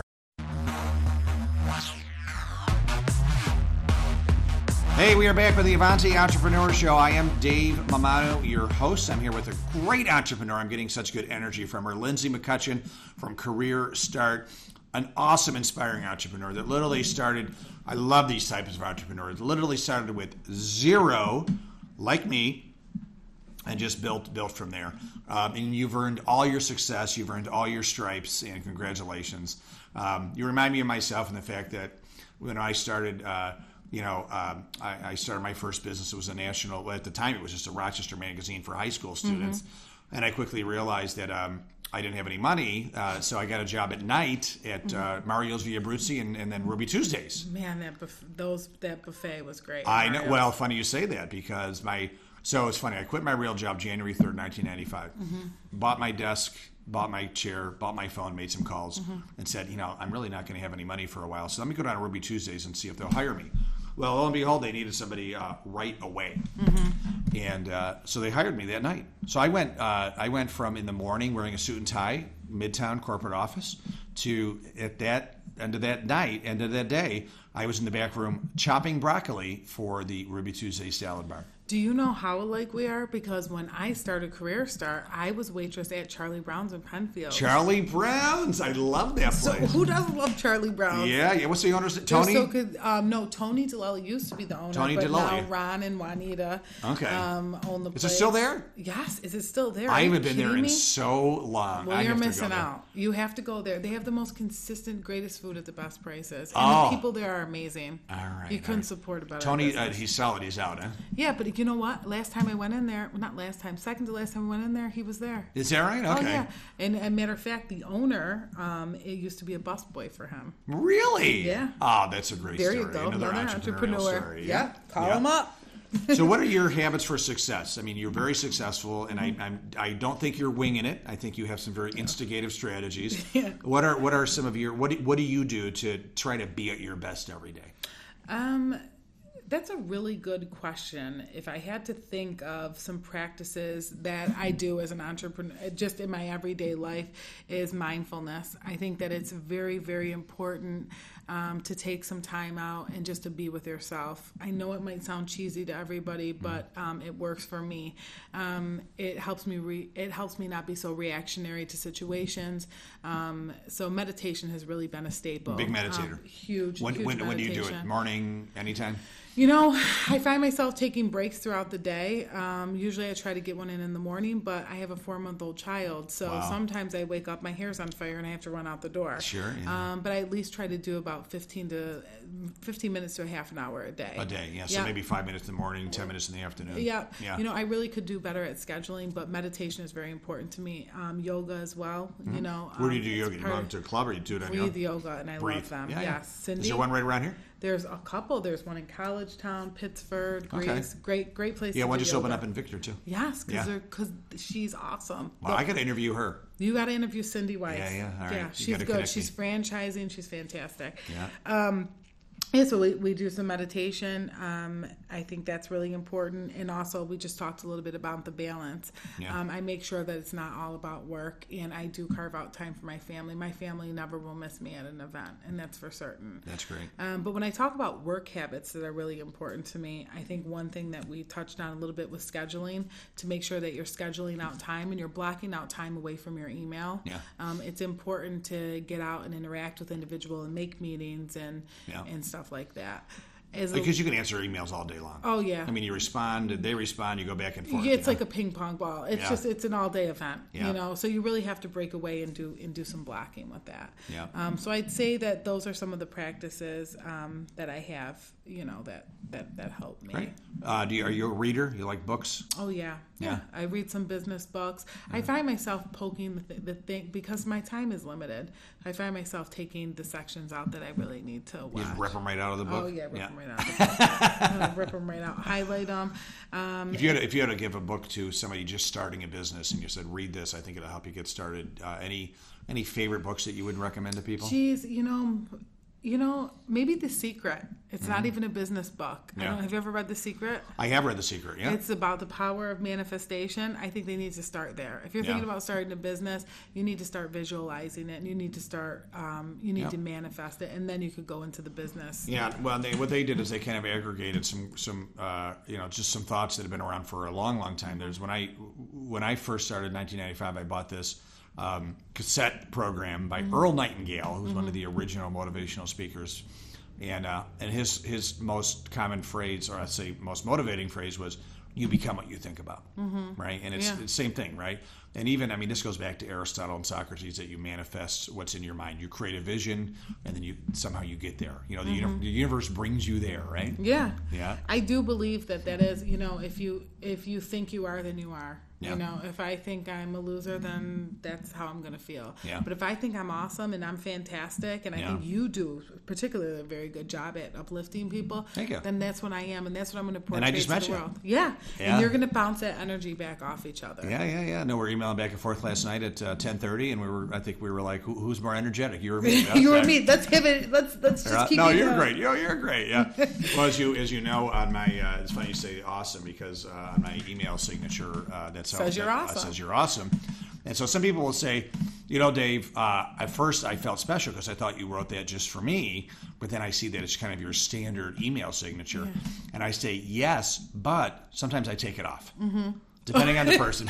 Hey, we are back with the Avanti Entrepreneur Show. I am Dave Mamano, your host. I'm here with a great entrepreneur. I'm getting such good energy from her. Lindsay McCutcheon from Career Start, an awesome, inspiring entrepreneur that literally started, I love these types of entrepreneurs, literally started with zero, like me, and just built built from there. Um, and you've earned all your success. You've earned all your stripes, and congratulations. Um, you remind me of myself in the fact that when I started, uh, you know, um, I, I started my first business. It was a national, at the time it was just a Rochester magazine for high school students. Mm-hmm. And I quickly realized that um, I didn't have any money, uh, so I got a job at night at mm-hmm. uh, Mario's Via Abruzzi and, and then Ruby Tuesdays. Man, that buff- those that buffet was great. I know. Well, funny you say that because my so it's funny. I quit my real job January third, nineteen ninety-five. Mm-hmm. Bought my desk, bought my chair, bought my phone, made some calls, mm-hmm. and said, you know, I'm really not going to have any money for a while, so let me go down to Ruby Tuesdays and see if they'll hire me. Well, lo and behold, they needed somebody uh, right away, mm-hmm. and uh, so they hired me that night. So I went. Uh, I went from in the morning wearing a suit and tie, Midtown corporate office, to at that end of that night, end of that day, I was in the back room chopping broccoli for the Ruby Tuesday salad bar. Do you know how alike we are? Because when I started Career Start, I was waitress at Charlie Brown's in Penfield. Charlie Brown's, I love that place. So who doesn't love Charlie Brown's? Yeah, yeah. What's the owner's name? Tony? So good, um, no, Tony DeLelli used to be the owner. Tony but DeLelli. Now Ron and Juanita okay. um, own the place. Is it still there? Yes. Is it still there? I haven't been there in me? so long. Well, I you're have missing to go out. You have to go there. They have the most consistent, greatest food at the best prices. And oh. the people there are amazing. All right. You couldn't right. support a better Tony, uh, he's solid. He's out, huh? Yeah, but you know what? Last time I went in there, well, not last time, second to last time I went in there, he was there. Is that right? Okay. Oh, yeah. And as a matter of fact, the owner, um, it used to be a busboy for him. Really? Yeah. Oh, that's a great there story. There you go. Another, Another entrepreneurial entrepreneur. Story. Yeah. yeah. Call yeah. him up. So what are your habits for success? I mean, you're very successful, and I I'm, I don't think you're winging it. I think you have some very instigative strategies. Yeah. What are what are some of your, what do, what do you do to try to be at your best every day? Um, that's a really good question. If I had to think of some practices that I do as an entrepreneur, just in my everyday life, is mindfulness. I think that it's very, very important um, to take some time out and just to be with yourself. I know it might sound cheesy to everybody, but um, it works for me. Um, it helps me. Re- it helps me not be so reactionary to situations. Um, so meditation has really been a staple. Big meditator. Um, huge. When, huge when, when do you do it? meditation. Morning, anytime? You know, I find myself taking breaks throughout the day. Um, usually I try to get one in in the morning, but I have a four-month-old child. So Wow. sometimes I wake up, my hair's on fire, and I have to run out the door. Sure, yeah. Um, but I at least try to do about fifteen to fifteen minutes to a half an hour a day. A day, yeah. So Yeah. maybe five minutes in the morning, ten minutes in the afternoon. Yeah. Yeah. You know, I really could do better at scheduling, but meditation is very important to me. Um, yoga as well, Mhm. you know. Where do you um, do it's yoga? Do you part go of- to a club or you do it on your own? Breathe yoga, and I Breathe. love them. Yeah, yeah. Yes. Cindy, Is there one right around here? There's a couple. There's one in College Town, Pittsford, Okay. Greece. Great, great place. Yeah, to one do just opened yoga. up in Victor, too. Yes, Yeah. because she's awesome. Well, I got to interview her. You got to interview Cindy Weiss. Yeah, yeah, all right. Yeah, You she's gotta good. connect She's me. franchising. She's fantastic. Yeah. Um, yeah, so we, we do some meditation. Um, I think that's really important. And also, we just talked a little bit about the balance. Yeah. Um, I make sure that it's not all about work, and I do carve out time for my family. My family never will miss me at an event, and that's for certain. That's great. Um, but when I talk about work habits that are really important to me, I think one thing that we touched on a little bit was scheduling, to make sure that you're scheduling out time and you're blocking out time away from your email. Yeah. Um, it's important to get out and interact with individuals and make meetings and Yeah. and stuff like that. As a- Because you can answer emails all day long. Oh, yeah. I mean, you respond, they respond, you go back and forth. Yeah, it's you like know? a ping pong ball. It's Yeah. just it's an all day event, Yeah. you know. So you really have to break away and do and do some blocking with that. Yeah. Um, so I'd say that those are some of the practices um, that I have, you know, that that that help me. Right. Uh, do you, are you a reader? You like books? Oh yeah. Yeah. yeah, I read some business books. I find myself poking the, th- the thing because my time is limited. I find myself taking the sections out that I really need to watch. You just rip them right out of the book? Oh yeah, rip Yeah. them right out. Of the book. uh, rip them right out. Highlight them. Um, If you had to, if you had to give a book to somebody just starting a business and you said, read this, I think it'll help you get started. Uh, any any favorite books that you would recommend to people? Geez, you know, you know, maybe The Secret. It's not Mhm. even a business book. I Yeah. don't, have you ever read The Secret? I have read The Secret, yeah. It's about the power of manifestation. I think they need to start there. If you're Yeah. thinking about starting a business, you need to start visualizing it, and you need to start, um, you need Yep. to manifest it, and then you could go into the business. Yeah, well, they, what they did is they kind of aggregated some, some, uh, you know, just some thoughts that have been around for a long, long time. There's when I, when I first started in nineteen ninety-five, I bought this um, cassette program by Mhm. Earl Nightingale, who's one Mhm. of the original motivational speakers, and uh, and his his most common phrase, or I'd say most motivating phrase, was "You become what you think about." Mhm. Right, and it's Yeah. the same thing, right? And even, I mean, this goes back to Aristotle and Socrates, that you manifest what's in your mind. You create a vision, and then you somehow you get there. You know, the, uni- Mhm. the universe brings you there, right? Yeah. Yeah. I do believe that that is, you know, if you if you think you are, then you are. Yeah. You know, if I think I'm a loser, then that's how I'm going to feel. Yeah. But if I think I'm awesome and I'm fantastic, and I Yeah. think you do particularly a very good job at uplifting people, Thank you. then that's what I am, and that's what I'm going to portray And I just to met the you. world. Yeah. Yeah. And you're going to bounce that energy back off each other. Yeah, yeah, yeah. No, we were emailing back and forth last night at uh, ten thirty, and we were. I think we were like, Who, "Who's more energetic, you or me?" you or Okay. me. Let's give it. Let's let's just Uh, keep no, it you're going. great. Yo, you're great. Yeah. Well, as you as you know, on my uh, it's funny you say awesome because uh, on my email signature uh, that's how Says you're that, awesome. Uh, says you're awesome. And so some people will say, you know, Dave, uh, at first I felt special because I thought you wrote that just for me, but then I see that it's kind of your standard email signature, Yeah. and I say yes, but sometimes I take it off. Mm-hmm. Depending on the person.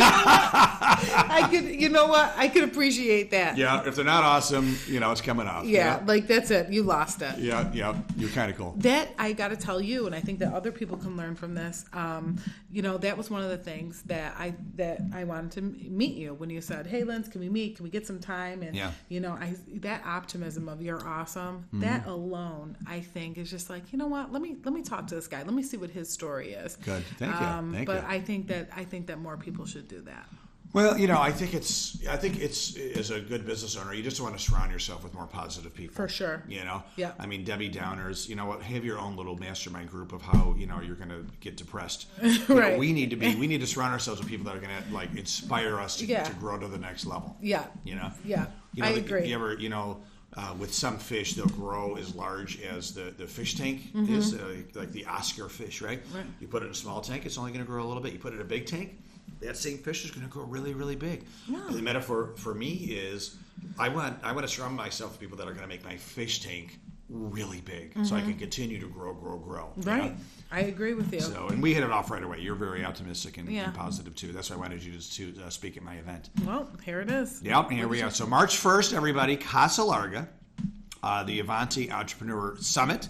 I could, you know what? I could appreciate that. Yeah, if they're not awesome, you know, it's coming off. Yeah, like that's it. You lost it. Yeah, yeah, you're kind of cool. That I got to tell you, and I think that other people can learn from this. Um, you know, that was one of the things that I that I wanted to m- meet you when you said, "Hey, Linz, can we meet? Can we get some time?" And Yeah. you know, I that optimism of "you're awesome." Mhm. That alone, I think, is just like, you know what? Let me let me talk to this guy. Let me see what his story is. Good. Thank you. Um, Thank but you. I think that I think that more people should do that. Well, you know, I think it's, I think it's, as a good business owner, you just want to surround yourself with more positive people. For sure. You know? Yeah. I mean, Debbie Downers, you know what, have your own little mastermind group of how, you know, you're going to get depressed. You Right. know, we need to be, we need to surround ourselves with people that are going to, like, inspire us to, Yeah. to grow to the next level. Yeah. You know? Yeah. You know, I the- agree. You ever, you know, uh, with some fish, they'll grow as large as the, the fish tank Mhm. is, uh, like the Oscar fish, right? Right. You put it in a small tank, it's only going to grow a little bit. You put it in a big tank, that same fish is going to grow really, really big. Yeah. And the metaphor for me is, I want I want to surround myself with people that are going to make my fish tank really big, so I Mhm. can continue to grow, grow, grow. you Right. know? I agree with you. So, and we hit it off right away. You're very optimistic and, Yeah. and positive too. That's why I wanted you to, to uh, speak at my event. Well, here it is. Yep, here we are. So March first, everybody, Casa Larga, uh, the Avanti Entrepreneur Summit.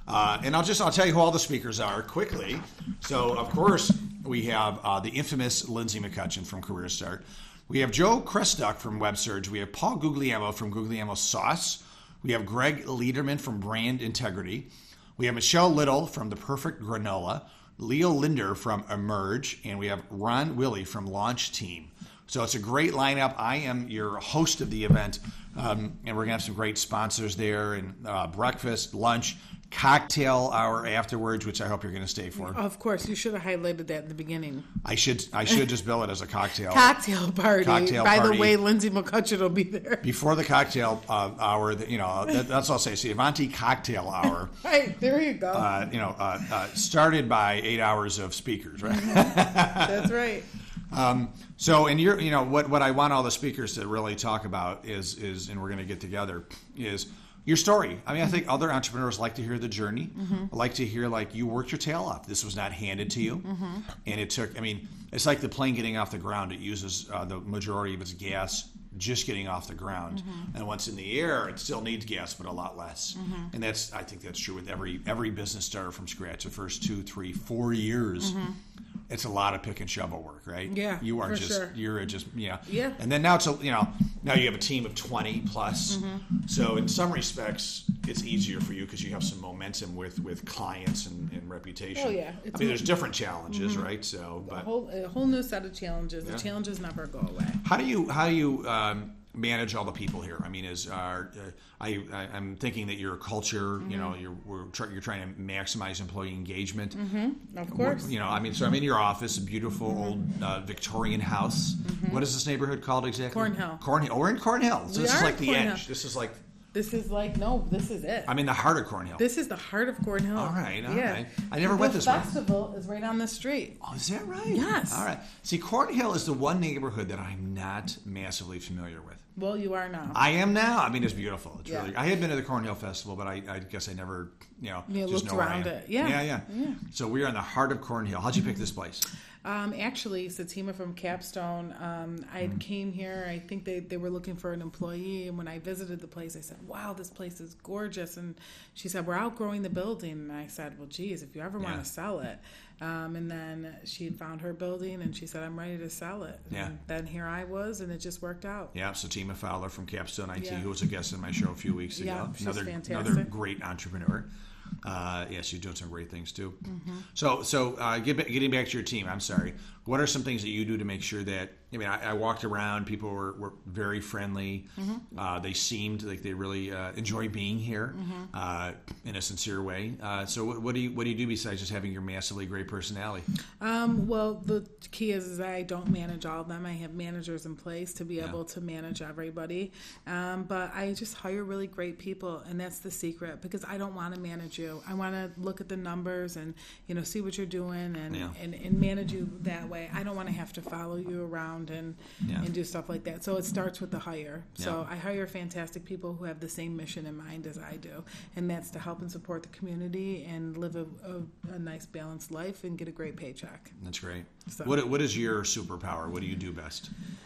Uh, and I'll just I'll tell you who all the speakers are quickly. So, of course, we have uh, the infamous Lindsay McCutcheon from Career Start. We have Joe Krestuck from WebSurge. We have Paul Guglielmo from Guglielmo Sauce. We have Greg Liederman from Brand Integrity. We have Michelle Little from The Perfect Granola. Leo Linder from Emerge. And we have Ron Willie from Launch Team. So it's a great lineup. I am your host of the event. Um, and we're going to have some great sponsors there. And uh, breakfast, lunch, cocktail hour afterwards, which I hope you're going to stay for. Of course, you should have highlighted that in the beginning. I should I should just bill it as a cocktail. Cocktail party. Cocktail By party. the way, Lindsay McCutcheon will be there. Before the cocktail uh, hour, you know, that, that's all I'll say. See, Avanti Cocktail Hour. Right, there you go. Uh, you know, uh, uh, started by eight hours of speakers, right? That's right. Um, so, and you're, you know, what, what I want all the speakers to really talk about is, is, and we're going to get together, is your story. I mean, I think other entrepreneurs like to hear the journey, Mm-hmm. like to hear, like, you worked your tail off. This was not handed to you. Mm-hmm. And it took, I mean, it's like the plane getting off the ground. It uses uh, the majority of its gas just getting off the ground. Mm-hmm. And once in the air, it still needs gas, but a lot less. Mhm. And that's, I think that's true with every every business starter from scratch. The first two, three, four years, Mhm. it's a lot of pick and shovel work, right? Yeah, You are for just, sure. you're just, yeah. Yeah. And then now it's, a, you know, now you have a team of twenty plus. Mhm. So in some respects, it's easier for you because you have some momentum with, with clients and, and reputation. Oh, yeah. I It's mean, a- there's different challenges, Mhm. right? So, A but whole, a whole new set of challenges. Yeah. The challenges never go away. how do you, how do you, um, manage all the people here? I mean, is our, uh, I, I I'm thinking that your culture, you know, Mhm. you're we're try, you're trying to maximize employee engagement. Mm-hmm. Of course. You know, I mean, so I'm in your office, a beautiful old uh, Victorian house. What is this neighborhood called exactly? Cornhill. Cornhill. Oh, we're in Cornhill. So We this is are like in the Cornhill. edge. This is like This is like, no, this is it. I'm in the heart of Cornhill. This is the heart of Cornhill. All right, all yeah. right. I never the went this way. festival is right on the street. Oh, is that right? Yes. All right. See, Cornhill is the one neighborhood that I'm not massively familiar with. Well, you are now. I am now. I mean, it's beautiful. It's Yeah. really. I had been to the Cornhill Festival, but I, I guess I never, you know, You just looked know where I around am. it. Yeah. yeah, yeah, Yeah. So we are in the heart of Cornhill. How'd you pick this place? Um, actually, Satima from Capstone, um, I Mm. came here. I think they, they were looking for an employee. And when I visited the place, I said, wow, this place is gorgeous. And she said, we're outgrowing the building. And I said, well, geez, if you ever want Yeah. to sell it. Um, and then she had found her building and she said, I'm ready to sell it. Yeah. And then here I was, and it just worked out. Yeah, Satima Fowler from Capstone I T, Yeah. who was a guest on my show a few weeks ago. Yeah, she's another fantastic. another great entrepreneur. Uh, yeah, she's doing some great things too. Mm-hmm. So, so uh, get, ba- getting back to your team, I'm sorry. What are some things that you do to make sure that, I mean, I, I walked around, people were, were very friendly. Mm-hmm. Uh, they seemed like they really uh, enjoy being here Mhm. uh, in a sincere way. Uh, so what, what do you what do you do besides just having your massively great personality? Um, well, the key is, is I don't manage all of them. I have managers in place to be Yeah. able to manage everybody. Um, but I just hire really great people, and that's the secret, because I don't want to manage you. I want to look at the numbers and, you know, see what you're doing and, Yeah. and, and manage you that way. I don't want to have to follow you around and, Yeah. and do stuff like that. So it starts with the hire. So Yeah. I hire fantastic people who have the same mission in mind as I do, and that's to help and support the community and live a, a, a nice balanced life and get a great paycheck. That's great. So- What What is your superpower? What do you do best?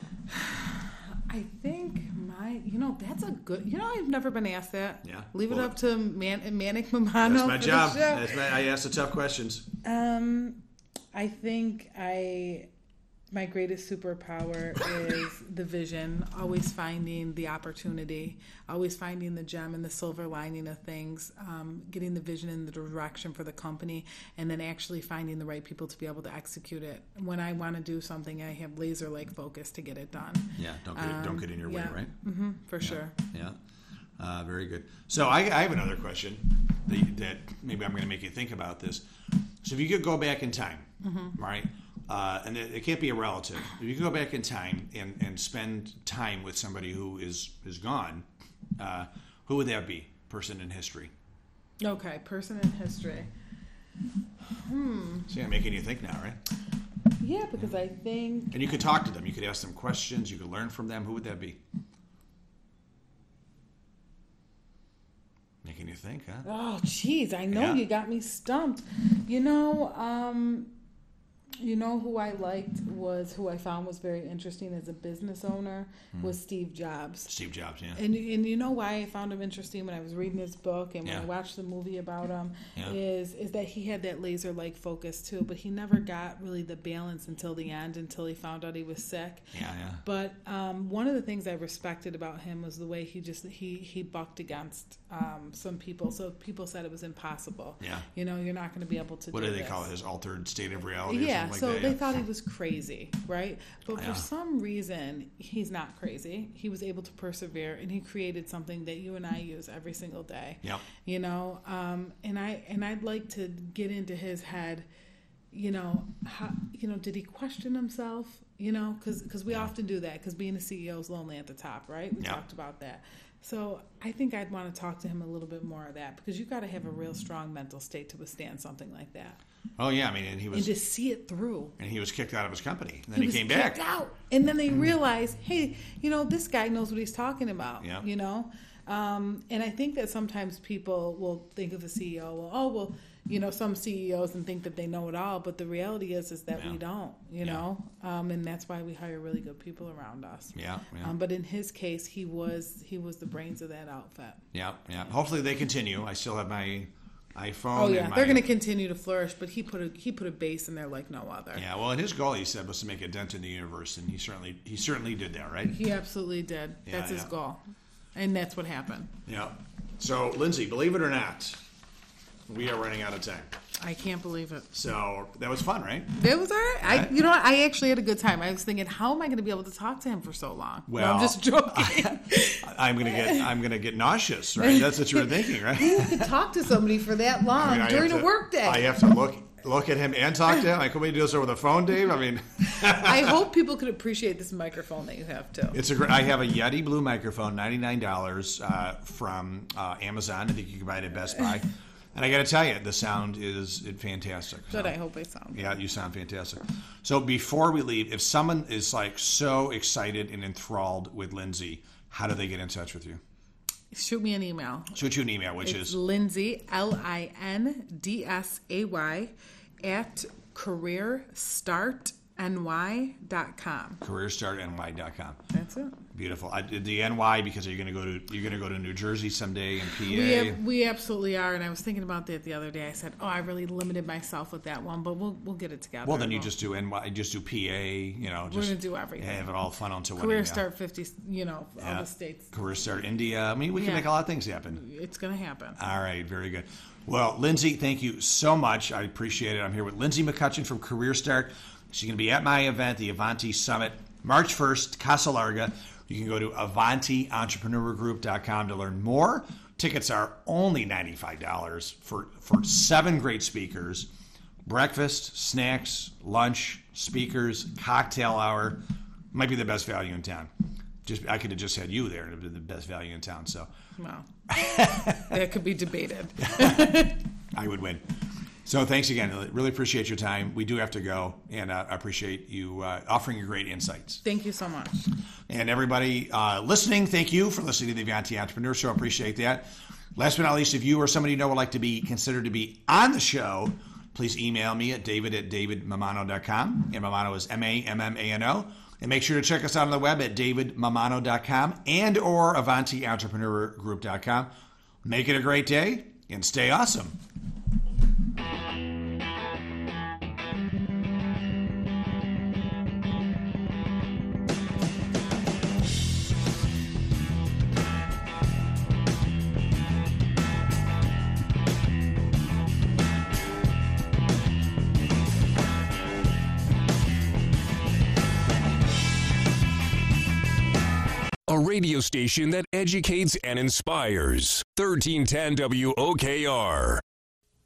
I think my, you know, that's a good, you know, I've never been asked that. Yeah. Leave it Well, up to Man, Manic Mamano. That's my for the job. show. That's my, I ask the tough questions. Um, I think I, my greatest superpower is the vision, always finding the opportunity, always finding the gem and the silver lining of things, um, getting the vision and the direction for the company, and then actually finding the right people to be able to execute it. When I want to do something, I have laser-like focus to get it done. Yeah, don't get, don't get in your way, yeah. right? Mm-hmm, for Yeah, sure. Yeah. Uh, very good. So I, I have another question that, that maybe I'm going to make you think about this. So if you could go back in time, Mhm. right? Uh, and it, it can't be a relative. If you could go back in time and, and spend time with somebody who is, is gone, uh, who would that be? Person in history. Okay, person in history. Hmm. See, I'm making you think now, right? Yeah, because I think. And you could talk to them. You could ask them questions. You could learn from them. Who would that be? Making you think, huh? Oh, geez, I know Yeah. you got me stumped. You know, um, You know who I liked was, who I found was very interesting as a business owner, Hmm. was Steve Jobs. Steve Jobs, yeah. And and you know why I found him interesting when I was reading his book and when Yeah. I watched the movie about him Yeah. is is that he had that laser-like focus too, but he never got really the balance until the end, until he found out he was sick. Yeah, yeah. But um, one of the things I respected about him was the way he just he he bucked against um, some people. So people said it was impossible. Yeah. You know, you're not going to be able to. What do do they this. call it? His altered state of reality? Yeah, or something so like that? they yeah. thought he was crazy, right? But Yeah. for some reason, he's not crazy. He was able to persevere, and he created something that you and I use every single day. Yep. You know, um, and I and I'd like to get into his head. You know, how, you know, did he question himself? You know, because we often do that. Because being a C E O is lonely at the top, right? We Yeah. talked about that. So I think I'd want to talk to him a little bit more of that, because you got to have a real strong mental state to withstand something like that. Oh yeah, I mean, and he was and to see it through. and he was kicked out of his company, and then he, was came kicked back. out. And then they realized, hey, you know, this guy knows what he's talking about. Yeah. You know, um, and I think that sometimes people will think of the C E O, well, oh, well, you know, some C E Os and think that they know it all, but the reality is, is that Yeah. we don't. You Yeah. know, um, and that's why we hire really good people around us. Yeah, yeah. Um, but in his case, he was he was the brains of that outfit. Yeah, yeah. Hopefully they continue. I still have my iPhone. Oh yeah, and my, they're going to continue to flourish, but he put a he put a base in there like no other. Yeah, well, and his goal, he said, was to make a dent in the universe, and he certainly he certainly did that, right? He absolutely did. Yeah, That's his yeah. goal, and that's what happened. Yeah. So, Lindsay, believe it or not, we are running out of time. I can't believe it. So that was fun, right? It was all right. I, Right. you know what? I actually had a good time. I was thinking, how am I going to be able to talk to him for so long? No, Well, I'm just joking. I'm gonna get I'm gonna get nauseous, right? That's what you were thinking, right? Who could talk to somebody for that long I mean, I during have a to- work day? I have to look look at him and talk to him. Like, can we do this over the phone, Dave? I mean, I hope people could appreciate this microphone that you have too. it's a great. I have a Yeti Blue microphone, ninety nine dollars uh, from uh, Amazon. I think you can buy it at Best Buy. And I got to tell you, the sound is fantastic. So, Good. I hope I sound. yeah, you sound fantastic. So before we leave, if someone is like so excited and enthralled with Lindsay, how do they get in touch with you? Shoot me an email. Shoot you an email, which It's is Lindsay, L I N D S A Y, at career start N Y dot com. career start N Y dot com. That's it. Beautiful. I did the N Y because you're going to go to you're going to go to New Jersey someday and P A. We, have, we absolutely are, and I was thinking about that the other day. I said, "Oh, I really limited myself with that one, but we'll we'll get it together." Well, then you We'll- just do N Y, just do P A. You know, We're just gonna do everything. Have it all funnel into one Career email. Start fifty. You know, all Yeah. the states. Career Start India. I mean, we can Yeah. make a lot of things happen. It's gonna happen. All right, very good. Well, Lindsay, thank you so much. I appreciate it. I'm here with Lindsay McCutcheon from Career Start. She's going to be at my event, the Avanti Summit, March first, Casa Larga. You can go to avanti entrepreneur group dot com to learn more. Tickets are only ninety-five dollars for, for seven great speakers. Breakfast, snacks, lunch, speakers, cocktail hour. Might be the best value in town. Just I could have just had you there. It would have been the best value in town. So Well, that could be debated. I would win. So thanks again. I really appreciate your time. We do have to go, and uh, I appreciate you uh, offering your great insights. Thank you so much. And everybody uh, listening, thank you for listening to the Avanti Entrepreneur Show. I appreciate that. Last but not least, if you or somebody you know would like to be considered to be on the show, please email me at david at david mamano dot com. And Mamano is M A M M A N O. And make sure to check us out on the web at david mamano dot com and or avanti entrepreneur group dot com. Make it a great day and stay awesome. A radio station that educates and inspires. thirteen ten W O K R.